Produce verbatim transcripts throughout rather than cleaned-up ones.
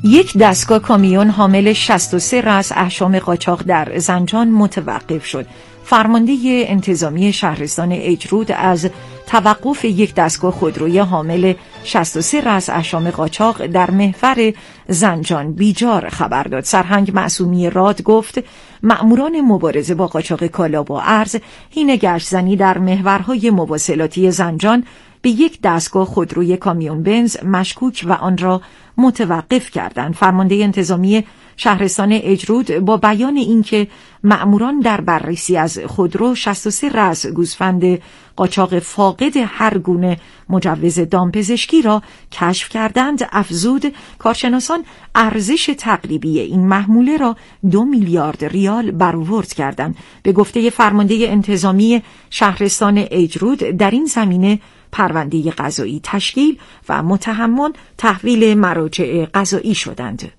یک دستگاه کامیون حامل شصت و سه رأس احشام قاچاق در زنجان متوقف شد. فرمانده انتظامی شهرستان اجرود از توقف یک دستگاه خودروی حامل شصت و سه رأس احشام قاچاق در محور زنجان بیجار خبر داد. سرهنگ معصومی راد گفت مأموران مبارزه با قاچاق کالا و ارز حین گشت‌زنی در محورهای مواصلاتی زنجان به یک دستگاه خودروی کامیون بنز مشکوک و آن را متوقف کردند. فرمانده انتظامی شهرستان اجرود با بیان اینکه مأموران در بررسی از خودرو شصت و سه رأس گوسفند قاچاق فاقد هر گونه مجوز دامپزشکی را کشف کردند، افزود کارشناسان ارزش تقریبی این محموله را دو میلیارد ریال برآورد کردند. به گفته فرمانده انتظامی شهرستان اجرود در این زمینه پرونده قضایی تشکیل و متهمان تحویل مراجع قضایی شدند.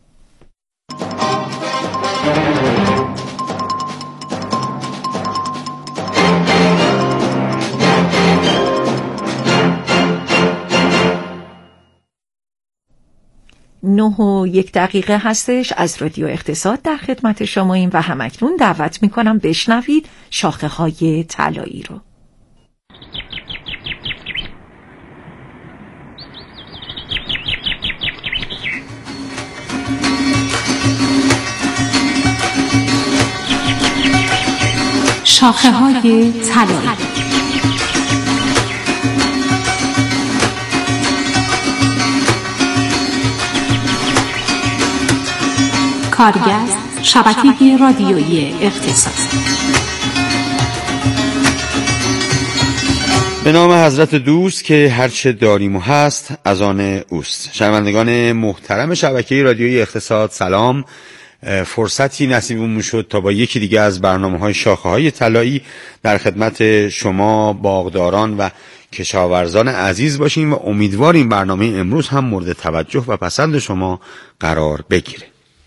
نه و یک دقیقه هستش. از رادیو اقتصاد در خدمت شماییم و همکنون دعوت میکنم بشنوید شاخه های طلایی رو. شاخه های طلایی. کارگست شبکه رادیویی اقتصاد. به نام حضرت دوست که هرچه داریم و هست از آن اوست. شنوندگان محترم شبکه رادیویی اقتصاد، سلام. فرصتی نصیبمون شد تا با یکی دیگه از برنامه‌های شاخه‌های طلایی در خدمت شما باغداران و کشاورزان عزیز باشیم و امیدواریم برنامه امروز هم مورد توجه و پسند شما قرار بگیره.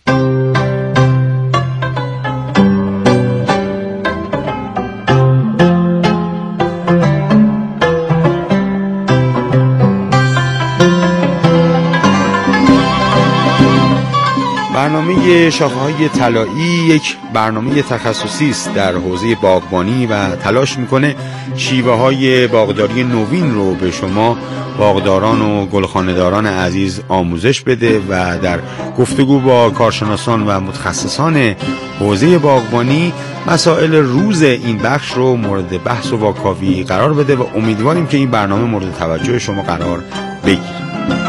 برنامه شاخه‌های طلایی یک برنامه تخصصی است در حوزه باغبانی و تلاش میکنه شیوه‌های باغداری نوین رو به شما باغداران و گلخانه‌داران عزیز آموزش بده و در گفتگو با کارشناسان و متخصصان حوزه باغبانی مسائل روز این بخش رو مورد بحث و واکاوی قرار بده و امیدواریم که این برنامه مورد توجه شما قرار بگیره.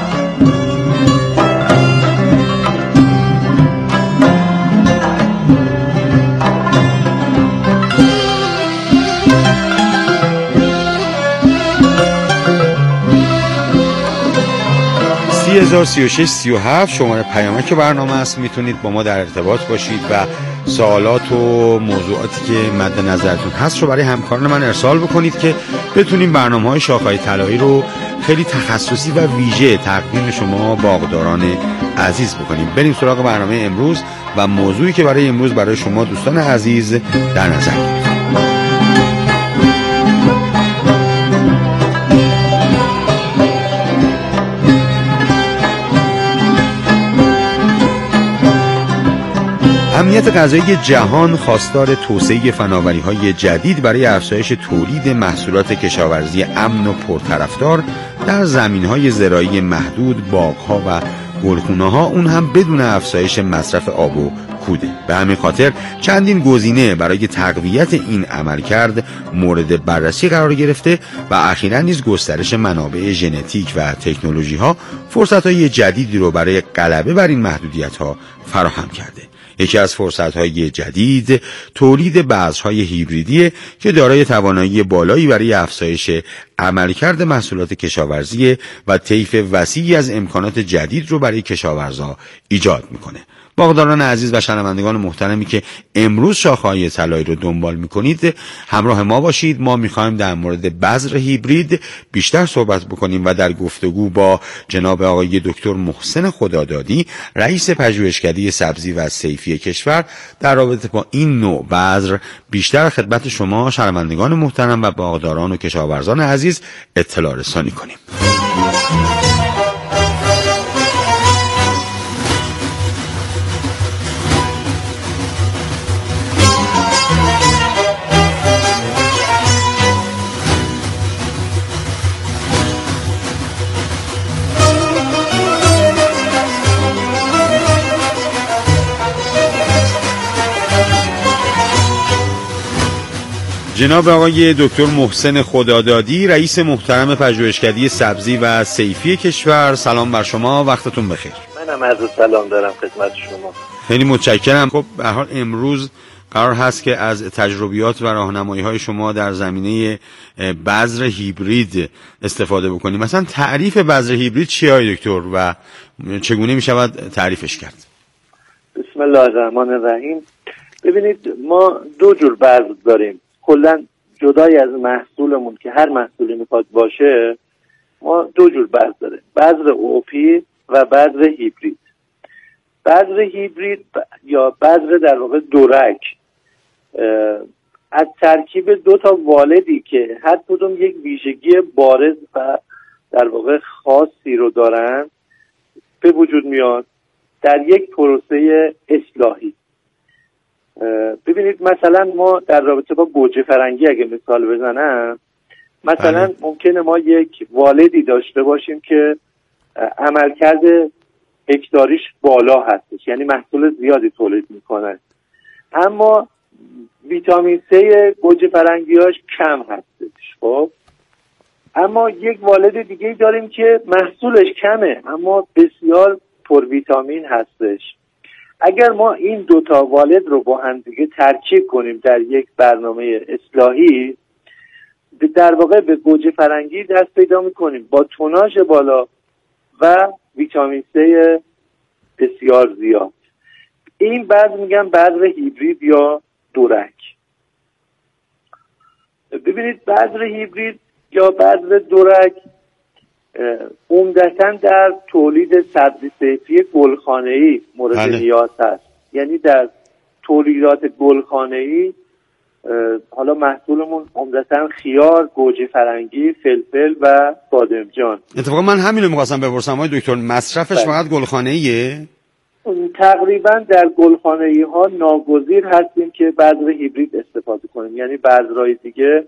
سی هزار سی و شش سی و هفت شماره پیامک برنامه است. میتونید با ما در ارتباط باشید و سوالات و موضوعاتی که مد نظرتون هست رو برای همکاران من ارسال بکنید که بتونیم برنامه‌های شاخه‌های طلایی رو خیلی تخصصی و ویژه تقدیم شما باغداران عزیز بکنیم. بریم سراغ برنامه امروز و موضوعی که برای امروز برای شما دوستان عزیز در نظر گرفتیم. امنیت غذایی جهان خواستار توسعه فناوری‌های جدید برای افزایش تولید محصولات کشاورزی امن و پرطرفدار در زمین‌های زراعی محدود، باغ‌ها و گلخونه‌ها، اون هم بدون افزایش مصرف آب و کوده. به همین خاطر چندین گزینه برای تقویت این عملکرد مورد بررسی قرار گرفته و اخیراً نیز گسترش منابع ژنتیک و تکنولوژی‌ها فرصت‌های جدیدی رو برای غلبه بر این محدودیت‌ها فراهم کرده. یکی از فرصت‌های جدید تولید بذرهای هیبریدی که دارای توانایی بالایی برای افزایش عملکرد محصولات کشاورزی و طیف وسیعی از امکانات جدید رو برای کشاورزا ایجاد میکنه. باغداران عزیز و شنوندگان محترمی که امروز شاخه‌های طلایی رو دنبال میکنید، همراه ما باشید. ما میخوایم در مورد بذر هیبرید بیشتر صحبت بکنیم و در گفتگو با جناب آقای دکتر محسن خدادادی، رئیس پژوهشکده سبزی و صیفی کشور، در رابطه با این نوع بذر بیشتر خدمت شما شنوندگان محترم و باغداران و کشاورزان عزیز اطلاع رسانی کنیم. جناب آقای دکتر محسن خدادادی، رئیس محترم پژوهشکده سبزی و صیفی کشور، سلام بر شما، وقتتون بخیر. منم عرض سلام دارم خدمت شما. خیلی متشکرم. خب به هر حال امروز قرار هست که از تجربیات و راهنمایی‌های شما در زمینه بذر هیبرید استفاده بکنیم. مثلا تعریف بذر هیبرید چیه آقای دکتر و چگونه می‌شود تعریفش کرد؟ بسم الله الرحمن الرحیم. ببینید ما دو جور بذر داریم. کلا جدای از محصولمون که هر محصولی میخواد باشه، ما دو جور بذر داریم: بذر اوپی و بذر هیبرید. بذر هیبرید یا بذر در واقع دورک از ترکیب دو تا والدی که هر کدوم یک ویژگی بارز و در واقع خاصی رو دارن به وجود میاد در یک پروسه اصلاحی. ببینید مثلا ما در رابطه با گوجه فرنگی اگه مثال بزنم، مثلا بله. ممکنه ما یک والدی داشته باشیم که عملکرد هکتاریش بالا هستش، یعنی محصول زیادی تولید میکنه، اما ویتامین سی گوجه فرنگیاش کم هستش. خب اما یک والد دیگه داریم که محصولش کمه اما بسیار پر ویتامین هستش. اگر ما این دوتا والد رو با هم دیگه ترکیب کنیم در یک برنامه اصلاحی، در واقع به گوجه فرنگی دست پیدا میکنیم با توناژ بالا و ویتامین سی بسیار زیاد. این بعد میگم بذر هیبرید یا دورک. ببینید بذر هیبرید یا بذر دورک عمدتاً در تولید سبزی صیفی گلخانه‌ای مورد بله. نیاز هست. یعنی در تولیدات گلخانه‌ای حالا محصولمون عمدتاً خیار، گوجه فرنگی، فلفل و بادمجان. اتفاقا من همین رو می‌خواستم بپرسم آقای دکتر، مصرفش فقط گلخانه‌ایه؟ تقریبا در گلخانه‌ای‌ها ناگزیر هستیم که بذر هیبرید استفاده کنیم، یعنی بذرهای دیگه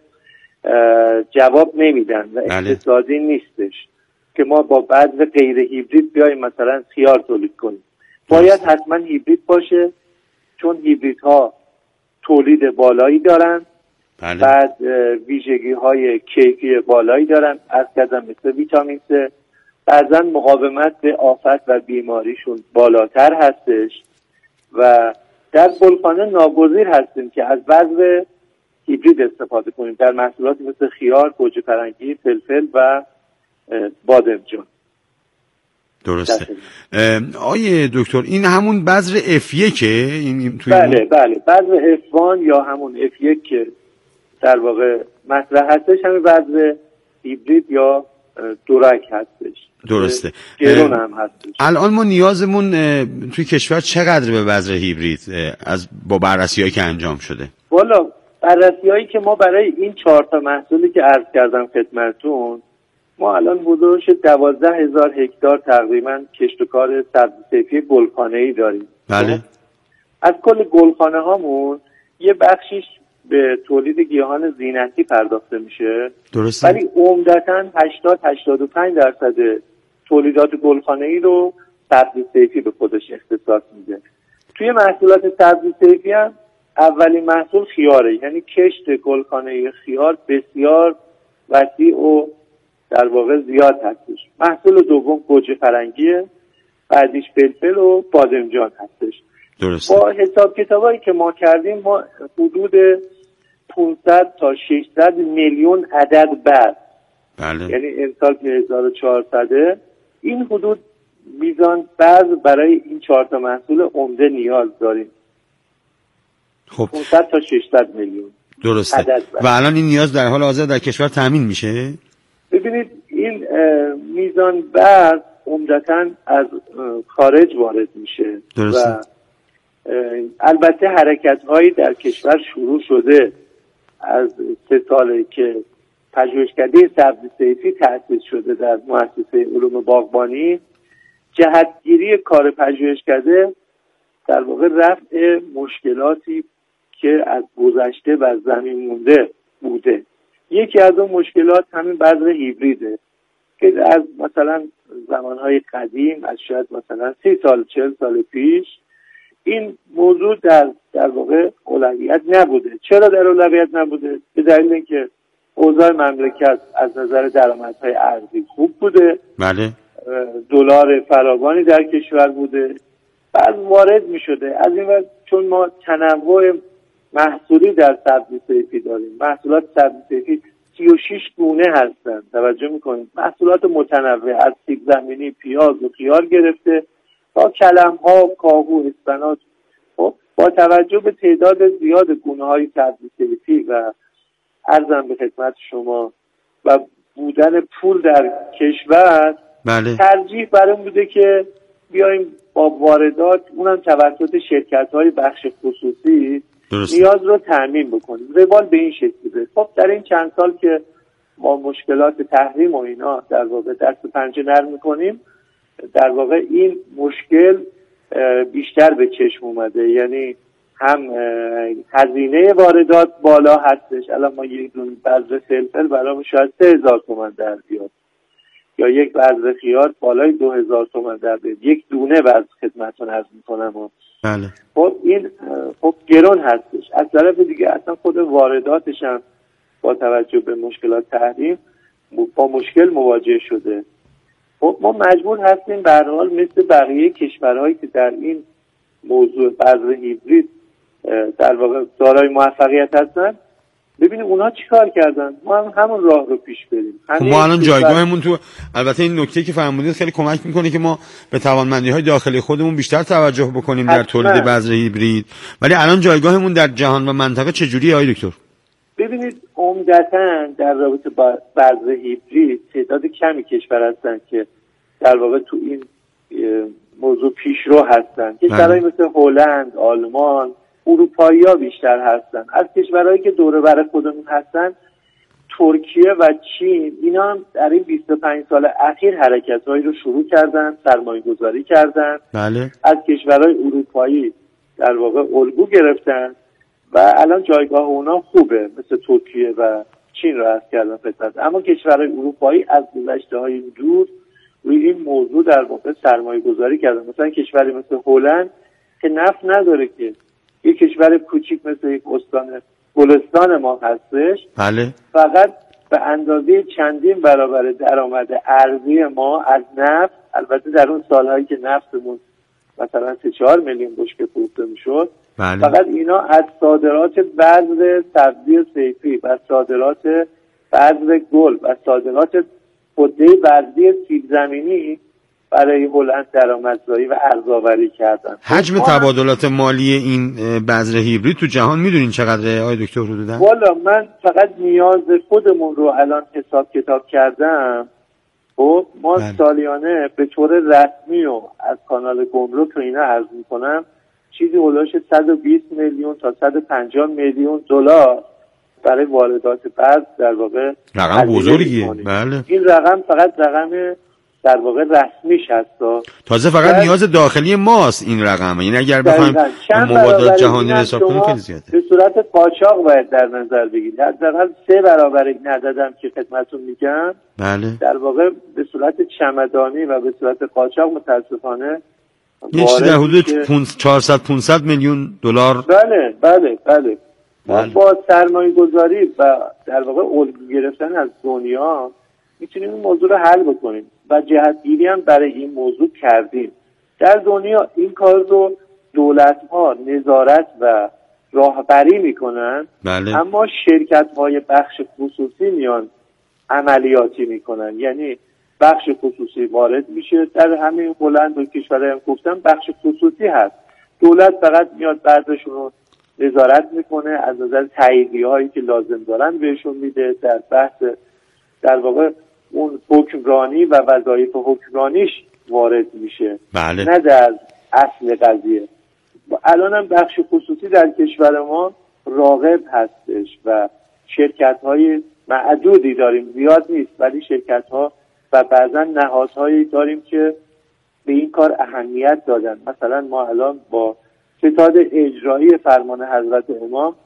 جواب نمیدن و اقتصادی نیستش که ما با بذر غیر هیبرید بیایم مثلا خیار تولید کنیم. باید حتما هیبرید باشه چون هیبریدها تولید بالایی دارن. بله. بعد ویژگی های کیفی بالایی دارن، از کردم مثل ویتامین سی، بعضا مقاومت به آفت و بیماریشون بالاتر هستش و در گلخانه ناگزیر هستیم که از بذر هیبرید استفاده کنیم در محصولاتی مثل خیار، گوجه فرنگی، فلفل و بادمجان. درسته. آیه دکتر این همون بذر اف یک این توی بله مون... بله بذر اف یک یا همون اف یک که در واقع مطرح هستش همین بذر هیبرید یا دورک هستش. درسته. گرون هم هستش. الان ما نیازمون توی کشور چقدر به بذر هیبرید از با بررسی‌هایی که انجام شده؟ والا بررسی‌هایی که ما برای این چهار تا محصولی که عرض کردم خدمتتون، ما الان حدودش دوازده هزار هکتار تقریبا کشت و کار سبزی صیفی گلخانه‌ای داریم. بله. از کل گلخانه هامون یه بخشیش به تولید گیاهان زینتی پرداخته میشه. درسته. ولی عمدتاً هشتاد تا هشتاد و پنج درصد تولیدات گلخانه‌ای رو سبزی صیفی به خودش اختصاص میده. توی محصولات سبزی صیفی هم اولین محصول خیاره، یعنی کشت گلخانه‌ای خیار بسیار وسیع و در واقع زیاد هستش. محصول دوم گوجه فرنگیه، بعدیش فلفل و بادمجان هستش. درسته. با حساب کتابایی که ما کردیم ما حدود پانصد تا ششصد میلیون عدد بذر، بله. یعنی امسال که هزار و چهارصد، این حدود میزان بذر برای این چهار تا محصول عمده نیاز داریم. خب پانصد تا ششصد میلیون. درسته. و الان این نیاز در حال حاضر در کشور تامین میشه؟ ببینید این میزان بذر عمدتاً از خارج وارد میشه. درسته. و البته حرکت‌هایی در کشور شروع شده. از سه ساله که پژوهشکده سبزی صیفی تأسیس شده در مؤسسه علوم باغبانی، جهتگیری کار پژوهشکده در واقع رفع مشکلاتی که از گذشته و زمین مونده بوده. یکی از اون مشکلات همین بذر هیبریده که از مثلا زمانهای قدیم، از شاید مثلا سی سال چهل سال پیش، این موضوع در در واقع اولویت نبوده. چرا در اولویت نبوده؟ به دلیل اینکه اوضاع مملکت از نظر درآمدهای ارزی خوب بوده، بله، دلار فراوانی در کشور بوده، بعد وارد می شده. از این وقت چون ما تنوع محصولی در سبزی صیفی داریم، محصولات سبزی صیفی سی و شش گونه هستند، توجه میکنید، محصولات متنوع از سیب زمینی، پیاز و خیار گرفته تا کلم‌ها، کاهو، اسفناج. خب با توجه به تعداد زیاد گونه‌های سبزی صیفی و عرضم به خدمت شما و بودن پول در کشور، بله، ترجیح بر این بوده که بیایم با واردات، اونم توسط شرکت‌های بخش خصوصی، درسته، نیاز رو تامین بکنیم. روال به این شکل بوده. خب در این چند سال که ما مشکلات تحریم و اینا در واقع دست و پنجه نرم می‌کنیم، در واقع این مشکل بیشتر به چشم اومده. یعنی هم هزینه واردات بالا هستش. الان ما یک دونه بذر فلفل برامون شاید سه هزار تومان در بیاد، یا یک بذر خیار بالای دو هزار تومان در بیاد، یک دونه بذر خدمتتون عرض میکنم. بله. خب این خب گران هستش. از طرف دیگه اصلا خود وارداتش هم با توجه به مشکلات تحریم با مشکل مواجه شده. خب ما مجبور هستیم به هر حال مثل بقیه کشورهایی که در این موضوع بذر هیبرید در واقع دارای موفقیت هستن، ببینیم اونا چیکار کردن، ما هم همون راه رو پیش بریم. ما الان جایگاهمون تو، البته این نکته که فرمودید خیلی کمک میکنه که ما به توانمندی‌های داخلی خودمون بیشتر توجه بکنیم در تولید بذر هیبرید، ولی الان جایگاهمون در جهان و منطقه چجوریه آقای دکتر؟ ببینید عمدتاً در رابطه با بذر هیبرید تعداد کمی کشور هستن که در واقع تو این موضوع پیشرو هستن. کشورهایی مثل هلند، آلمان، اروپایی‌ها بیشتر هستن. از کشورهایی که دور و بر خودمون هستن، ترکیه و چین، اینا هم در این بیست و پنج سال اخیر حرکت‌هایی رو شروع کردن، سرمایه‌گذاری کردن. بله. از کشورهای اروپایی در واقع الگو گرفتن و الان جایگاه اونا خوبه، مثل ترکیه و چین رو عرض کردم خدمت. اما کشورهای اروپایی از گذشته‌های دور روی این موضوع در واقع سرمایه‌گذاری کردن. مثلا کشوری مثل هلند که نفت نداره، که یک کشور کوچیک مثل یک استان گلستان ما هستش، بله، فقط به اندازه چندین برابر درآمد ارزی ما از نفت، البته در اون سالهایی که نفتمون مثلا سه چهار میلیون بشکه فروخته میشد، بله، فقط اینا از صادرات بذر سبزی صیفی و صادرات بذر گل و صادرات حده ورزی سیب زمینی برای هلند درآمدزایی و ارزآوری کردن. حجم تبادلات مالی این بذر هیبرید تو جهان میدونین چقدره آقای دکتر حدوداً؟ والا من فقط نیاز خودمون رو الان حساب کتاب کردم. خب ما بله. سالیانه به طور رسمی و از کانال گمرک و اینا عرض میکنم چیزی هولوش صد و بیست میلیون تا صد و پنجاه میلیون دلار برای واردات بذر در واقع رقم بزرگیه. بله. این رقم فقط رقم در واقع رسمیش هست. تازه فقط در... نیاز داخلی ماست این رقم. یعنی اگر بخوایم مبادلات جهانی رو حساب کنیم خیلی زیاده. به صورت قاچاق باید در نظر بگیرید. حداقل سه برابر این عددم که خدمتتون میگم. بله. در واقع به صورت چمدانی و به صورت قاچاق متاسفانه یه چیزی در حدود چهارصد پانصد میلیون دلار. بله بله بله. ما با سرمایه گذاری و در واقع الگو گرفتن از دنیا میتونیم این موضوع رو حل بکنیم و جهتگیری هم برای این موضوع کردیم. در دنیا این کار رو دولت‌ها نظارت و راهبری میکنن. بله. اما شرکت‌های بخش خصوصی میان عملیاتی میکنن. یعنی بخش خصوصی وارد میشه در همین هلند و کشورهای هم گفتم بخش خصوصی هست. دولت فقط میاد بعضشون رو نظارت میکنه، از نظر تاییدیه‌هایی که لازم دارن بهشون میده. در بحث در واقع اون حکمرانی و وظایف حکمرانیش وارد میشه. بله. نه در اصل قضیه. الان هم بخش خصوصی در کشور ما راغب هستش و شرکت‌های معدودی داریم، زیاد نیست، ولی شرکت‌ها و بعضا نهادهایی داریم که به این کار اهمیت دادن. مثلا ما الان با ستاد اجرایی فرمان حضرت امام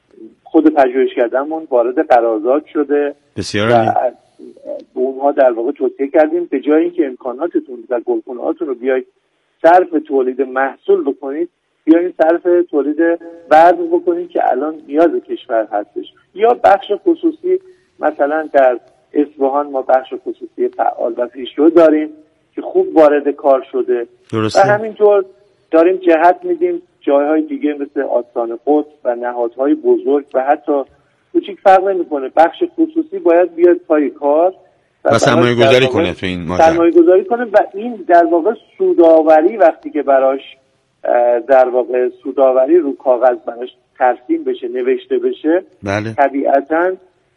خود پژوهشگرمون وارد قرارداد شده. بسیار و به اونها در واقع توصیه کردیم به جای اینکه امکاناتتون و گلخونه‌هاتون رو بیاید صرف تولید محصول بکنید، بیاییم صرف تولید برق بکنیم که الان نیاز کشور هستش، یا بخش خصوصی مثلا در اصفهان ما بخش خصوصی فعال و پیشرو داریم که خوب وارد کار شده. درسته. و همینطور داریم جهت میدیم جایهای دیگه مثل آستان قدس و نهادهای بزرگ و حتی کوچیک فرق نمیکنه، بخش خصوصی باید بیاد پای کار و, و سرمایه گذاری کنه تو این ماجرا، سرمایه گذاری کنه و این در واقع سودآوری وقتی که براش در واقع سودآوری رو کاغذ براش ترسیم بشه، نوشته بشه، بله. طبیعتاً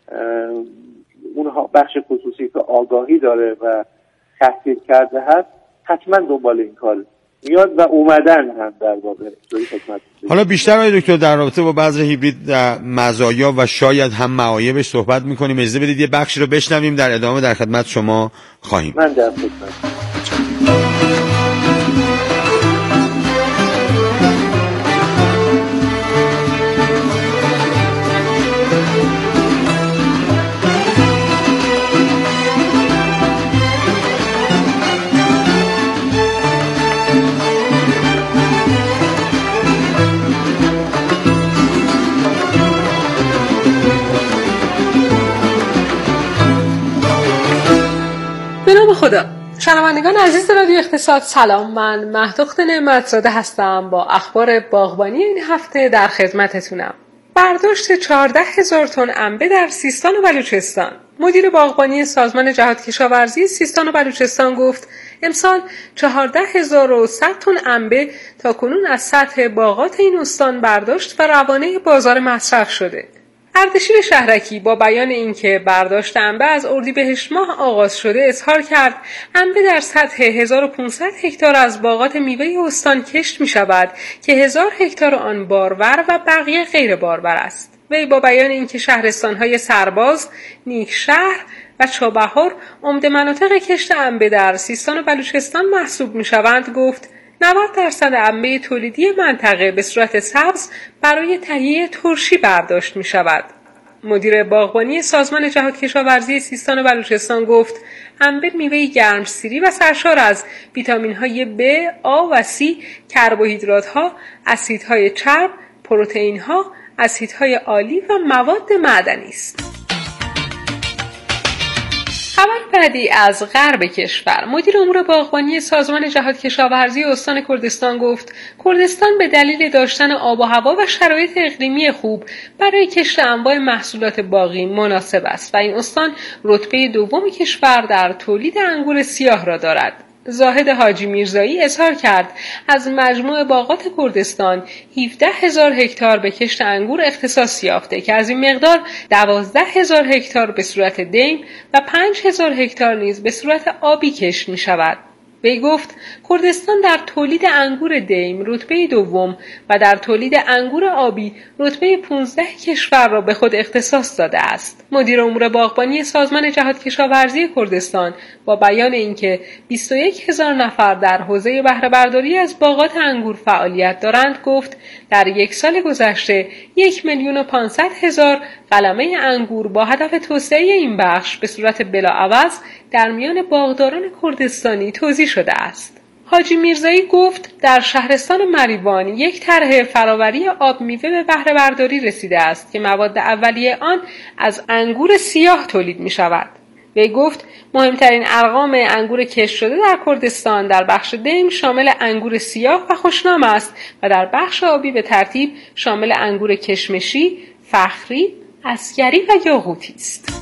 اون بخش خصوصی که آگاهی داره و تحصیل کرده هست حتما دنبال این کار میاد و اومدن هم در واقع جوری خدمت. حالا بیشتر آقای دکتر در رابطه با بذر هیبرید مزایا و شاید هم معایبش صحبت میکنیم. اجازه بدید یه بخشی رو بشنویم، در ادامه در خدمت شما خواهیم. من در خدمت. خدا. شنوندگان عزیز رادیو اقتصاد سلام، من مهدوخت نعمتزاده هستم با اخبار باغبانی این هفته در خدمتتونم. برداشت چهارده هزار تن انبه در سیستان و بلوچستان. مدیر باغبانی سازمان جهادکشاورزی سیستان و بلوچستان گفت امسال چهارده هزار و صد تن انبه تا کنون از سطح باغات این استان برداشت و روانه بازار مصرف شده. اردشیر شهرکی با بیان اینکه برداشت انبه از اردیبهشت ماه آغاز شده اظهار کرد انبه در سطح هزار و پانصد هکتار از باغات میوه استان کشت می شود که هزار هکتار آن بارور و بقیه غیر بارور است. وی با بیان اینکه شهرستان‌های سرباز، نیکشهر و چابهار عمده مناطق کشت انبه در سیستان و بلوچستان محسوب می شوند گفت نود درصد انبه تولیدی منطقه به صورت سبز برای تهیه ترشی برداشت می شود. مدیر باغبانی سازمان جهادکشاورزی سیستان و بلوچستان گفت انبه میوه گرمسیری و سرشار از ویتامین‌های ب، آ و سی، کربوهیدرات‌ها، اسیدهای چرب، پروتئین‌ها، اسیدهای آلی و مواد معدنی است. خبر بعدی از غرب کشور. مدیر امور باغبانی سازمان جهادکشاورزی استان کردستان گفت کردستان به دلیل داشتن آب و هوا و شرایط اقلیمی خوب برای کشت انواع محصولات باغی مناسب است و این استان رتبه دوم کشور در تولید انگور سیاه را دارد. زاهد حاجی میرزایی اظهار کرد از مجموع باغات کردستان هفده هزار هکتار به کشت انگور اختصاص یافته که از این مقدار دوازده هزار هکتار به صورت دیم و پنج هزار هکتار نیز به صورت آبی کشت می شود. وی گفت کردستان در تولید انگور دیم رتبه دوم و در تولید انگور آبی رتبه پانزده کشور را به خود اختصاص داده است. مدیر امور باغبانی سازمان جهادکشاورزی کردستان با بیان اینکه بیست و یک هزار نفر در حوزه بهره برداری از باغات انگور فعالیت دارند گفت در یک سال گذشته یک میلیون و پانصد هزار قلمه انگور با هدف توسعه این بخش به صورت بلاعوض در میان باغداران کردستانی توزیع شده است. حاجی میرزایی گفت در شهرستان مریوان یک طرح فراوری آب میوه به بهره برداری رسیده است که مواد اولیه آن از انگور سیاه تولید می شود. وی گفت مهمترین ارقام انگور کشت شده در کردستان در بخش دیم شامل انگور سیاه و خوشنام است و در بخش آبی به ترتیب شامل انگور کشمشی، فخری، عسگری و یاقوتی است.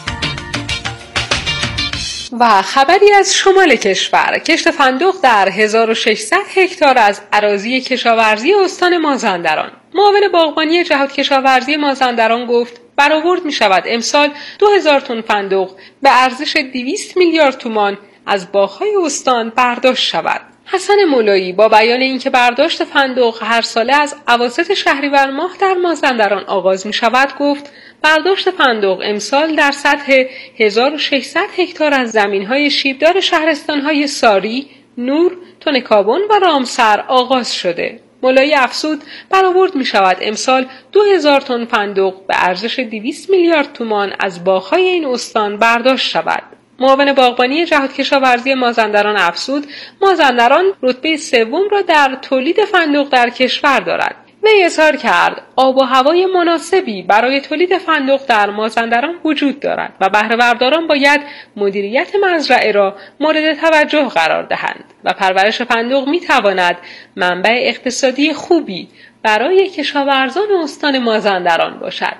و خبری از شمال کشور. کشت فندق در هزار و ششصد هکتار از اراضی کشاورزی استان مازندران. معاون باغبانی جهادکشاورزی مازندران گفت برآورد می شود امسال دو هزار تن فندق به ارزش دویست میلیارد تومان از باغ‌های استان برداشت شود. حسن مولایی با بیان اینکه برداشت فندق هر ساله از اواسط شهریور ماه در مازندران آغاز می شود گفت برداشت فندق امسال در سطح هزار و ششصد هکتار از زمین‌های شیبدار شهرستان‌های ساری، نور، تنکابن و رامسر آغاز شده. مولایی افزود برآورد می شود امسال دو هزار تن فندق به ارزش دویست میلیارد تومان از باغ‌های این استان برداشت شود. معاون باغبانی جهاد کشاورزی مازندران افزود مازندران رتبه سوم را در تولید فندق در کشور دارد. وی اظهار کرد آب و هوای مناسبی برای تولید فندق در مازندران وجود دارد و بهره برداران باید مدیریت مزرعه را مورد توجه قرار دهند و پرورش فندق می تواند منبع اقتصادی خوبی برای کشاورزان استان مازندران باشد.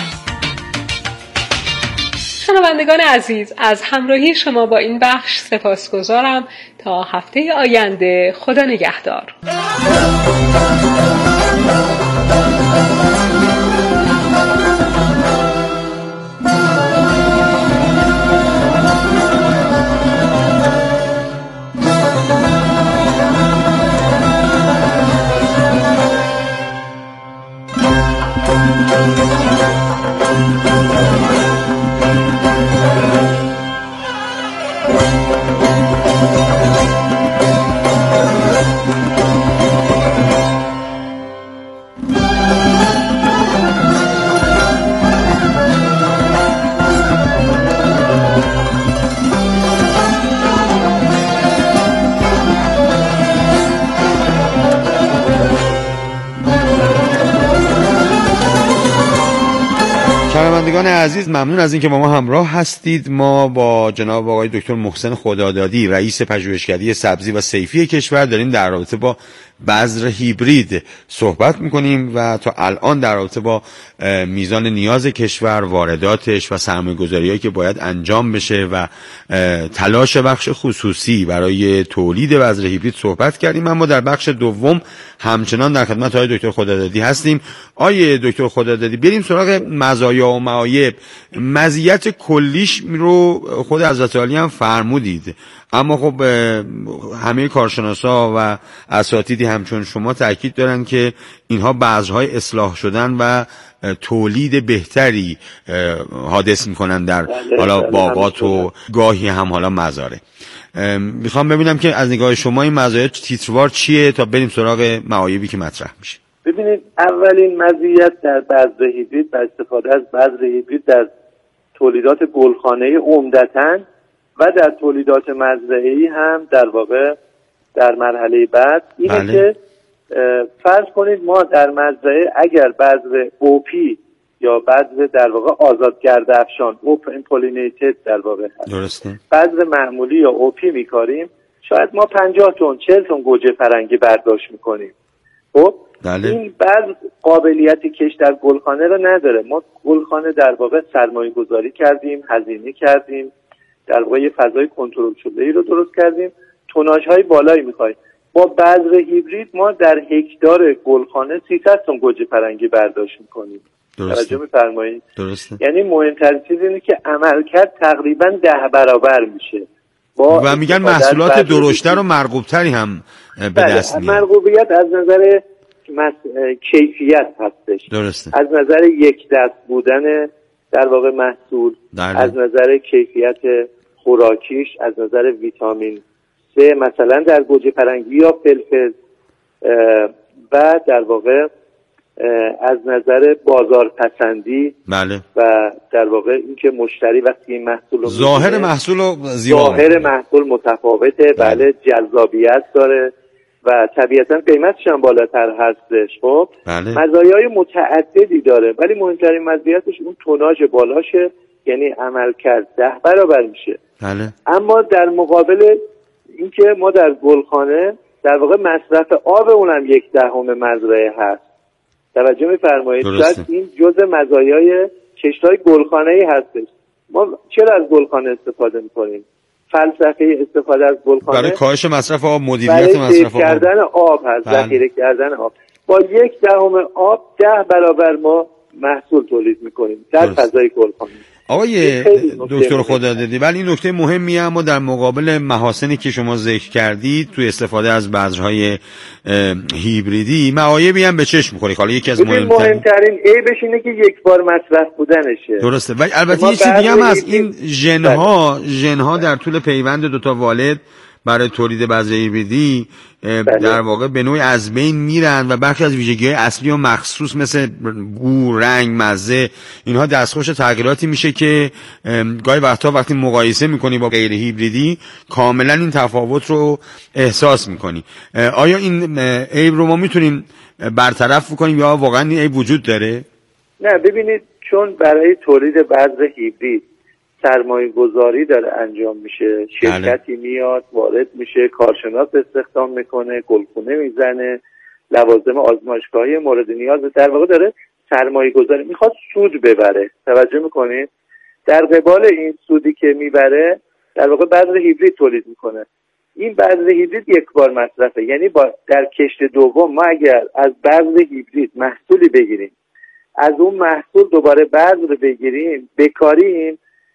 شنوندگان عزیز، از همراهی شما با این بخش سپاسگزارم. تا هفته آینده، خدا نگهدار. شنوندگان عزیز، ممنون از اینکه با ما همراه هستید. ما با جناب آقای دکتر محسن خدادادی، رئیس پژوهشکده سبزی و صیفی کشور، داریم در رابطه با بذر هیبرید صحبت میکنیم و تا الان در رابطه با میزان نیاز کشور، وارداتش و سرمایه‌گذاری‌هایی که باید انجام بشه و تلاش بخش خصوصی برای تولید بذر هیبرید صحبت کردیم. اما در بخش دوم همچنان در خدمت آقای دکتر خدادادی هستیم. آقای دکتر خدادادی، بریم سراغ مزایا و معایب. مزیت کلیش رو خود حضرت عالی هم فرمودید، اما خب همه کارشناسا و اساتیدی همچون شما تاکید دارن که اینها بذرهای اصلاح شدن و تولید بهتری حادث میکنن در حالا باغات و گاهی هم حالا مزارع. میخوام ببینم که از نگاه شما این مزایا تیتروار چیه تا بریم سراغ معایبی که مطرح میشه. ببینید، اولین مزیت در بذر هیبرید و استفاده از بذر هیبرید در تولیدات گلخانه‌ای عمدتاً و در تولیدات مزرعه‌ای هم در واقع در مرحله بعد اینه بله. که فرض کنید ما در مزرعه اگر بذر اوپی یا بذر در واقع آزادگرد افشان اوپن پولینیتد در واقع هست، درسته، بذر معمولی یا اوپی میکاریم، شاید ما پنجاه تن چهل تن گوجه فرنگی برداشت میکنیم. خب بله. این بذر قابلیت کش در گلخانه رو نداره. ما گلخانه در واقع سرمایه گذاری کردیم، هزینه کردیم، در واقع یه فضای کنترل شده‌ای رو درست کردیم، توناژهای بالایی می‌خوایم. با بذر هیبرید ما در هکتار گلخانه سیصد تن گوجه فرنگی برداشت می‌کنیم. توجه می‌فرمایید؟ درسته. یعنی مهمترین چیز اینه که عملکرد تقریباً ده برابر میشه. و میگن محصولات درشتر و مرغوبتری هم به دست میاد. مرغوبیت از نظر مس... کیفیت هستش. درسته. از نظر یک دست بودن در واقع محصول، داره. از نظر کیفیت خوراکیش، از نظر ویتامین سه مثلا در گوجه فرنگی یا فلفل، و در واقع از نظر بازار پسندی، بله. و در واقع اینکه مشتری وقتی این محصول رو ظاهر محصول زیبا، ظاهر محصول متفاوته، بله, بله جذابیت داره و طبیعتا قیمتش هم بالاتر هستش. خب بله. مزایای متعددی داره، ولی مهمترین مزیتش اون توناژ بالاشه، یعنی عملکرد ده برابر میشه. بله. اما در مقابل اینکه ما در گلخانه در واقع مصرف آب اونم یک دهم مزرعه هست. توجه می‌فرمایید؟ شاید این جزء مزایای کشت‌های گلخانه‌ای هستش. ما چرا از گلخانه استفاده می‌کنیم؟ فلسفه استفاده از گلخانه برای کاهش مصرف آب، مدیریت مصرف آب، کردن آب هست، ذخیره کردن آب. با یک دهم آب ده برابر ما محصول تولید می‌کنیم در فضای گلخانه. آقای دکتر خدادادی، ولی این نکته مهمی اما در مقابل محاسنی که شما ذکر کردید توی استفاده از بذرهای هیبریدی، معایبی هم به چشم می‌خوره. حالا یکی از مهمترین مهمترین عیبش اینه که یک بار مصرف بودنشه. درسته. ولی البته یه چیز دیگه هم هست، این ژن‌ها ژن‌ها در طول پیوند دو تا والد برای تولید بذر هیبریدی در واقع به نوعی از بین میرن و برخی از ویژگی‌های اصلی و مخصوص مثل بو، رنگ، مزه اینها دستخوش تغییراتی میشه که گاهی وقتا وقتی مقایسه میکنی با غیر هیبریدی کاملا این تفاوت رو احساس میکنی. آیا این عیب رو ما میتونیم برطرف کنیم یا واقعا این عیب وجود داره؟ نه ببینید، چون برای تولید بذر هیبرید سرمایه گذاری داره انجام میشه، شرکتی میاد وارد میشه، کارشناس استخدام میکنه، گلخونه میزنه، لوازم آزمایشگاهی مورد نیاز، در واقع داره سرمایه گذاری میخواد سود ببره. توجه میکنید؟ در قبال این سودی که میبره در واقع بذر هیبرید تولید میکنه. این بذر هیبرید یک بار مصرفه، یعنی با در کشت دوم ما اگر از بذر هیبرید محصولی بگیریم، از اون محصول دوباره بذر بگیریم بکاریم،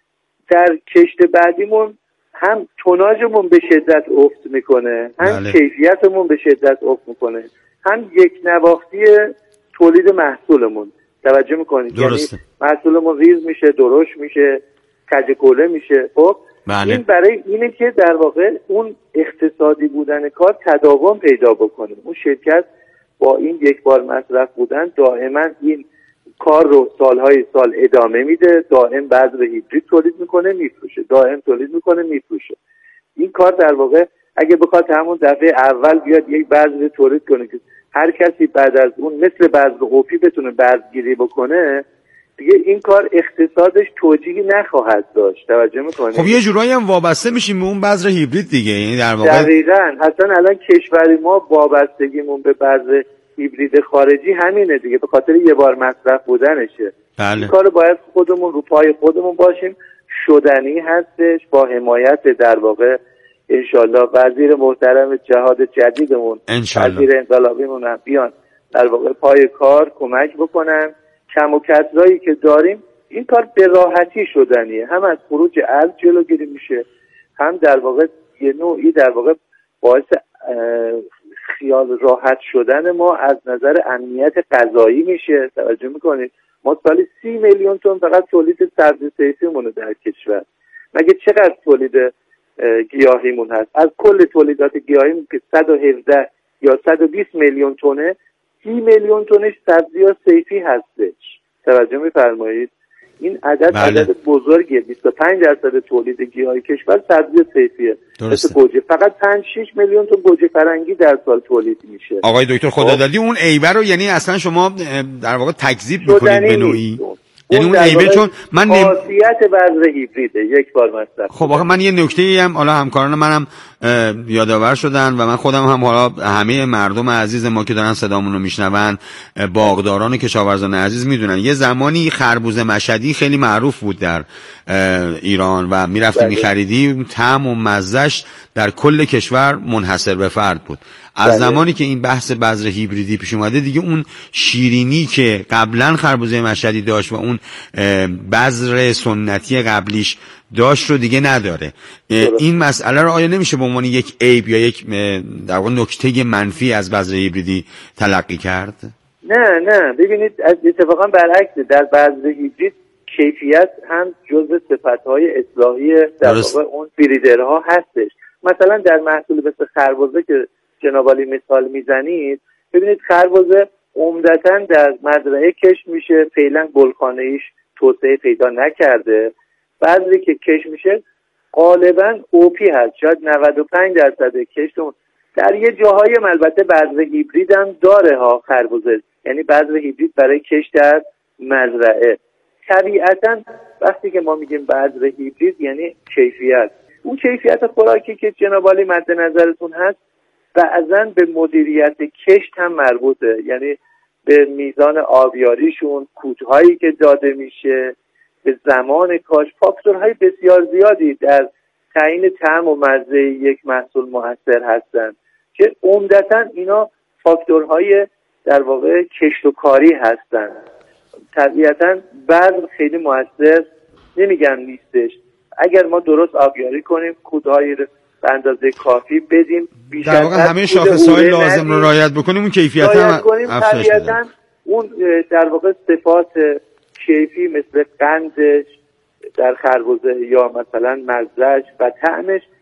در کشت بعدیمون هم توناژمون به شدت افت میکنه، هم بله. کیفیتمون به شدت افت میکنه، هم یک نواختی تولید محصولمون. توجه میکنید؟ یعنی محصولمون ریز میشه، درشت میشه، کجکوله میشه. خب بله. این برای اینه که در واقع اون اقتصادی بودن کار تداوم پیدا بکنه. اون شرکت با این یک بار مصرف بودن دائما این کار رو سالهای سال ادامه میده، دائم بذر هیبرید تولید میکنه میفروشه، دائم تولید میکنه میفروشه. این کار در واقع اگه بخواد همون دفعه اول بیاد یک بذر تولید کنه که هر کسی بعد از اون مثل بذر اوپی بتونه بذرگیری بکنه، دیگه این کار اقتصادش توجیهی نخواهد داشت. توجه میکنید؟ خب یه جورایی هم وابسته میشیم به اون بذر هیبرید دیگه. یعنی در واقع دقیقاً اصلا الان کشوری ما وابستگیمون به بذر هیبرید خارجی همینه دیگه، به خاطر یه بار مصرف بودنشه. بله. این کارو باید خودمون رو پای خودمون باشیم، شدنی هستش با حمایت در واقع انشالله وزیر محترم جهاد جدیدمون، وزیر انقلابیمون هم بیان در واقع پای کار کمک بکنن. کم و کسرایی که داریم این کار به راحتی شدنیه، هم از خروج ارز جلوگیری میشه، هم در واقع یه نوعی در واقع باعث خیال راحت شدن ما از نظر امنیت غذایی میشه. توجه میکنید؟ ما سالی سی میلیون تن فقط تولید سبزی صیفیمونه در کشور. مگه چقدر تولید گیاهیمون هست؟ از کل تولیدات گیاهیمون که صد و هفده یا صد و بیست میلیون تونه، سی میلیون تنش سبزی یا صیفی هستش. توجه میفرمایید؟ این عدد بله. عدد بزرگیه. بیست و پنج درصد تولید گیاهی کشور سبزی صیفیه. مثل گوجه فقط پنج شش میلیون تن گوجه فرنگی در سال تولید میشه. آقای دکتر خدادادی اون عیبه رو یعنی اصلا شما در واقع تکذیب میکنید به نوعی؟ یعنی اون عیبه چون من خاصیت بذر هیبریده یک بار مصرف. خب آخه من یه نکته‌ای هم حالا همکاران منم یادآور شدن و من خودم هم حالا همه مردم عزیز ما که دارن صدامون رو میشنون، باغداران و کشاورزان عزیز میدونن یه زمانی خربوزه مشهدی خیلی معروف بود در ایران و میرفتی میخریدی، طعم و مزهش در کل کشور منحصر به فرد بود. از بله. زمانی که این بحث بذر هیبریدی پیش اومده دیگه اون شیرینی که قبلا خربوزه مشهدی داشت و اون بذر سنتی قبلیش داشت رو دیگه نداره. درست. این مسئله رو آیا نمیشه به عنوان یک عیب یا یک در واقع نکته منفی از بذر هیبریدی تلقی کرد؟ نه نه ببینید اتفاقا برعکس، در بذر هیبرید کیفیت هم جزء صفت‌های اصلاحی در واقع اون بریدرها هستش. مثلا در محصول مثل خربوزه که جناب عالی مثال میزنید، ببینید خربوزه عمدتاً در مزرعه کشت میشه، فعلا گلخانه‌ایش توسعه پیدا نکرده. بذری که کشت میشه غالباً اوپی هست، شاید نود و پنج درصد کشتمون. در یه جاهایی البته بذر هیبرید هم داره ها خربوزه، یعنی بذر هیبرید برای کشت در مزرعه. طبیعتاً وقتی که ما میگیم بذر هیبرید یعنی کیفیت، اون کیفیت خوراکی که جناب عالی مد نظرتون هست بعضاً به مدیریت کشت هم مربوطه، یعنی به میزان آبیاریشون، کودهایی که داده میشه، به زمان کاش، فاکتورهای بسیار زیادی در تعیین طعم و مزه یک محصول مؤثر هستند که عمدتاً اینا فاکتورهای در واقع کشت و کاری هستند. طبیعتاً بذر خیلی مؤثر نمیگن نیستش، اگر ما درست آبیاری کنیم، کودهای به اندازه کافی بدیم، بیشتر در واقع همه شاخصهای لازم رو رعایت بکنیم، اون کیفیت هم افزایش میده. اون در واقع صفات کیفی مثل قندش در خربوزه یا مثلا مزهش و طعمش